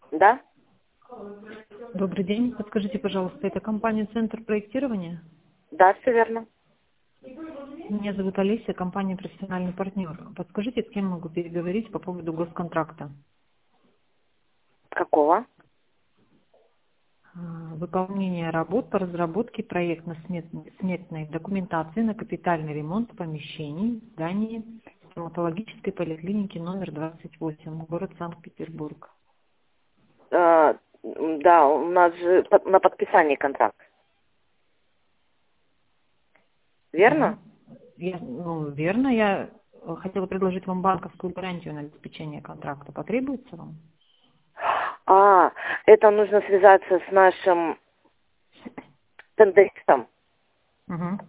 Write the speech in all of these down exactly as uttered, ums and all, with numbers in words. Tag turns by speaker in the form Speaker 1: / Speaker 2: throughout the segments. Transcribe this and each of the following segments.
Speaker 1: Да?
Speaker 2: Добрый день. Подскажите, пожалуйста, это компания «Центр проектирования»?
Speaker 1: Да, все верно.
Speaker 2: Меня зовут Олеся, компания «Профессиональный партнер». Подскажите, с кем могу переговорить по поводу госконтракта?
Speaker 1: Какого?
Speaker 2: А, Выполнение работ по разработке проектно-сметной документации на капитальный ремонт помещений в здании стоматологической поликлиники номер двадцать восемь, город Санкт-Петербург.
Speaker 1: Э, м, да, у нас же под- на подписании контракт.
Speaker 2: Мгм.
Speaker 1: Верно?
Speaker 2: Я, ну, верно, я э, хотела предложить вам банковскую гарантию на обеспечение контракта. Потребуется вам?
Speaker 1: А, это нужно связаться с нашим тендеристом.
Speaker 2: Угу.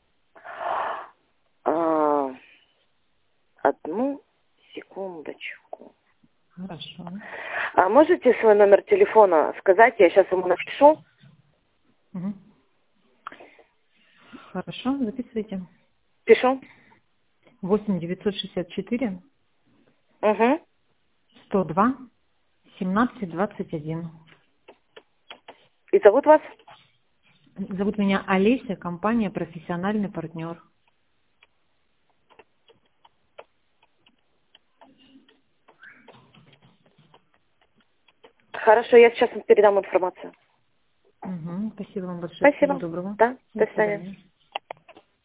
Speaker 1: А, одну секундочку.
Speaker 2: Хорошо.
Speaker 1: А можете свой номер телефона сказать? Я сейчас ему напишу.
Speaker 2: Угу. Хорошо, записывайте.
Speaker 1: Пишу.
Speaker 2: восемь девятьсот шестьдесят четыре
Speaker 1: Угу.
Speaker 2: сто два семнадцать двадцать один.
Speaker 1: И зовут вас?
Speaker 2: Зовут меня Олеся, компания «Профессиональный партнер».
Speaker 1: Хорошо, я сейчас вам передам информацию.
Speaker 2: Угу. Спасибо вам большое. Всего
Speaker 1: Спасибо.
Speaker 2: доброго.
Speaker 1: Да,
Speaker 2: До
Speaker 1: до свидания.
Speaker 2: свидания.